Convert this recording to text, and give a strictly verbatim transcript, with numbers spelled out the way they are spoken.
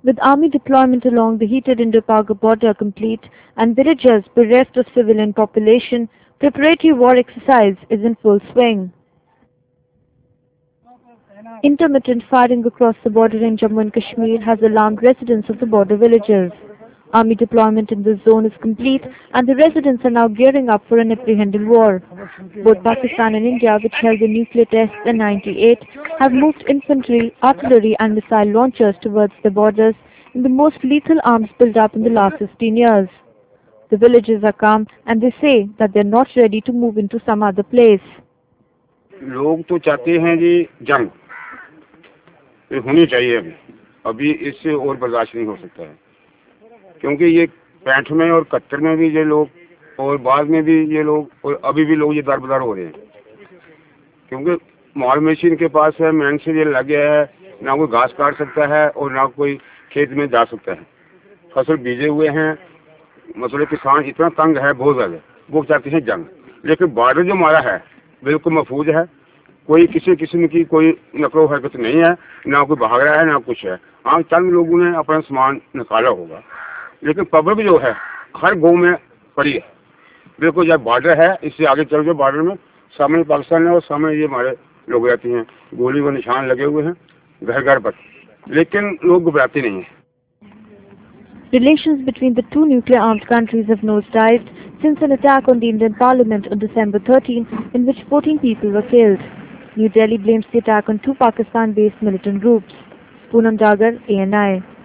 With army deployment along the heated Indo-Pak border complete and villagers bereft of civilian population, preparatory war exercise is in full swing. Intermittent firing across the border in Jammu and Kashmir has alarmed residents of the border villages. Army deployment in this zone is complete and the residents are now gearing up for an apprehended war. Both Pakistan and India, which held the nuclear tests in ninety-eight, have moved infantry, artillery and missile launchers towards the borders in the most lethal arms built up in the last fifteen years. The villages are calm and they say that they are not ready to move into some other place. लोग तो चाहते हैं जी जंग ये होनी चाहिए अभी अभी इससे और बर्दाश्त नहीं हो सकता है क्योंकि ये पैंठ में और कत्तर में भी ये लोग और बाद में भी ये लोग और अभी भी लोग ये दरबदर हो रहे हैं क्योंकि माल मशीन के पास है मैन से ये लग गया है ना कोई घास काट सकता है और ना कोई खेत में जा सकता है फसल बीजे हुए हैं मतलब किसान इतना तंग है बहुत ज़्यादा वो चाहते हैं जंग लेकिन बॉर्डर जो हमारा है बिल्कुल महफूज है कोई किसी किस्म की कोई नकलो हरकत नहीं है ना कोई भाग रहा है ना कुछ है हाँ चंद लोगों ने अपना सामान निकाला होगा लेकिन पब्लिक जो है हर गांव में पड़ी है बिल्कुल जब बॉर्डर है इससे आगे चल के बॉर्डर में सामने पाकिस्तान है और सामने ये हमारे लोग रहते हैं गोली के निशान लगे हुए हैं घर घर पर लेकिन लोग घबराते नहीं हैं. Relations between the two nuclear-armed countries have nosedived since an attack on the Indian Parliament on December thirteenth, in which fourteen people were killed. New Delhi blames the attack on two Pakistan-based militant groups. Poonam Dagar, A N I.